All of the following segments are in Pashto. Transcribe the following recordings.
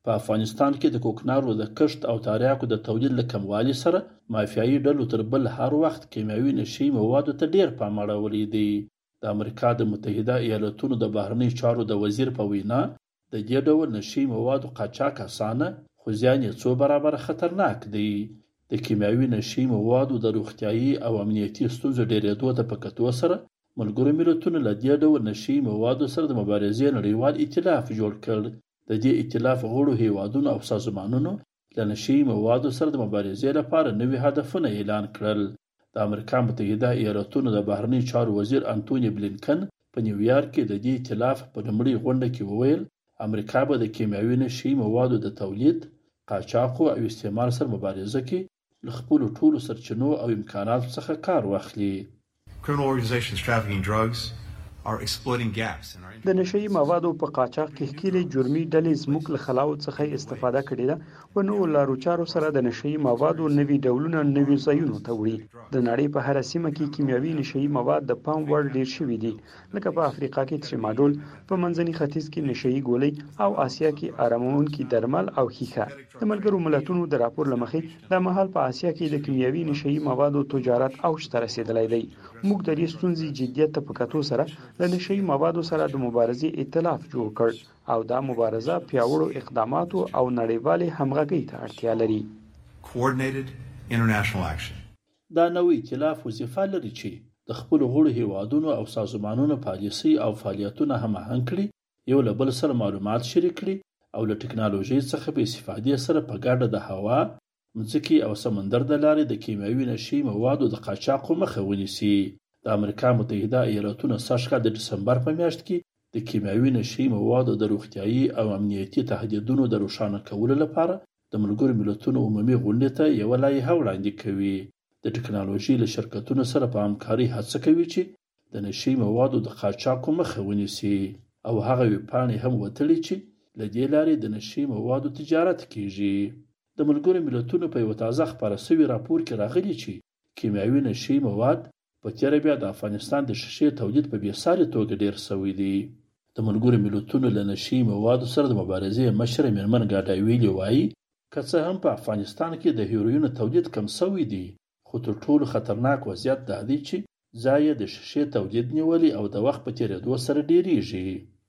په افغانستان کې د کوکنارو د کښت او تریاکو د تولید له کموالي سره مافیایي ډلو تر بل هر وخت کیمیاوي نشي موادو ته ډیر پام اړولی دی. د امریکا د متحده ایالاتونو د بهرنیو چارو د وزیر په وینا د دې ډول نشي موادو قاچاق اسانه خو زیان یې څو برابره خطرناک دی. د کیمیاوي نشي موادو د روغتیايي او امنیتي ستونزو ډیرېدو ته په کتو سره ملګرو ملتونو له دې ډول نشي موادو سره د مبارزې نړیوال ائتلاف جوړ کړ. د دې ائتلاف غړو هیوادونو او سازمانونو له نشي موادو سره د مبارزې لپاره نوي هدفونه اعلان کړل. د امریکا متحده ایالاتونو د بهرنیو چارو وزیر انټونی بلینکن په نیویارک کې د دې ائتلاف په لومړۍ غونډه کې وویل امریکا به د کیمیاوي نشي موادو د تولید، قاچاق او استعمال سره مبارزه کې له خپلو ټولو سرچینو او امکاناتو څخه کار واخلي. Criminal organizations trafficking drugs are exploiting gaps in our د نشي موادو په قاچاق کې ښکېلې جرمي ډلې زموږ له خلاوت څخه استفاده کړې ده و نو لارو چارو سره د نشي موادو نوي ډولونه نوي ځایونو ته وړي. د نړۍ په هر سیمه کې کیمیاوي نشي مواد د پام وړ ډیر شوي دي، لکه په افریقا کې تریماډول، په منځني ختیځ کې نشي ګولۍ او آسیا کې آرامونکي درمل او ښیښه. د ملګرو ملتونو د راپور لمخې د مهال په آسیا کې د کیمیاوي نشي موادو تجارت اوج ته رسیدلی دی. موږ د دې ستونزې جدیت ته په کتو سره د نشي موادو سره د مبارزې ائتلاف جوړ کړ او دا مبارزه پیاوړو اقداماتو او نړیوالې همغږۍ ته اړتیا لري. coordinated international action. دا نوې ائتلاف وظیفه لري چې د خپل غړو هیوادونو او سازمانونو پالیسي او فعالیتونه هماهنګ کړي، یو له بل سره معلومات شریک کړي او له ټکنالوژۍ څخه په استفادې سره په ګډه د هوا، مځکې او سمندر د لارې د کیمیاوي نشي موادو د قاچاق مخه ونیسي. د امریکا متحده ایالاتونو سږکال د ډسمبر په میاشت کې د کیمیاوي نشي موادو د روغتیايي او امنیتي تهدیدونو د روښانه کولو لپاره د ملګرو ملتونو عمومي غونډې ته یوه لایحه وړاندې کوي. د ټکنالوژۍ له شرکتونو سره په همکارۍ هڅه کوي چې د نشي موادو د قاچاق مخه ونیسي او هغه ویبپاڼې هم وتړي چې له دې لارې د نشي موادو تجارت کیږي. د ملګرو ملتونو په یو تازه خپاره شوي راپور کې راغلي چې کیمیاوي نشي مواد په تیره بیا د افغانستان د شیشې تولید په بېساري توګه ډیر شوی دی. د ملګرو ملتونو له نشي موادو سره د مبارزې مشره میرمن ګاډاویلي وایي که څه هم په افغانستان کې د هیروین تولید کم شوی دی، خو تر ټولو خطرناک وضعیت دا دی چې ځای د شیشې تولید نیولي او د وخت په تیریدو سره ډیریږي.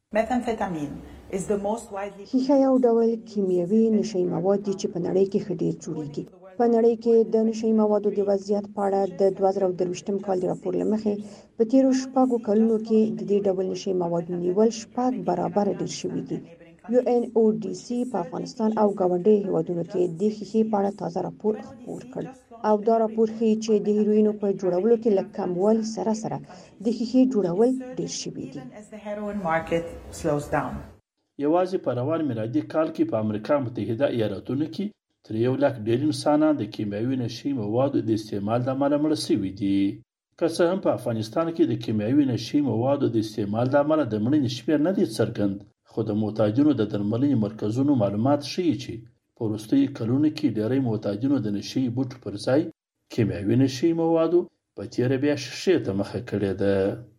ښیښه یو ډول کیمیاوي نشي مواد دي چې په نړۍ کې ښه ډیر جوړیږي. په نړۍ کې د نشي موادو د وضعیت په اړه د 2023 کال راپور له مخې په تیرو 6 کلونو کې د دې ډول نشي موادو نیول 6 برابر ډیر شوي دي. UNODC په افغانستان او ګاونډي هیوادونو کې د ښیښې په اړه تازه راپور خپور کړ او دا راپور ښیي چې د هیروینو په جوړولو کې له کموالي سره سره د ښیښې جوړول ډیر شوي دي. یوازې په روان میلادي کال کې په امریکا متحده ایالاتونو کې تر 1 لک ډیر انسانان د کیمیاوي نشي موادو د استعمال له امله مړه شوي دي. که څه هم په افغانستان کې د کیمیاوي نشي موادو د استعمال له امله د مړینې شمېر نه دی څرګند، خو د معتادینو د درملنې مرکزونو معلومات ښیي چې په وروستیو کلونو کې ډیری معتادینو د نشي بوټو پر ځای کیمیاوي نشي موادو په تیره بیا شیشې ته مخه کړې ده.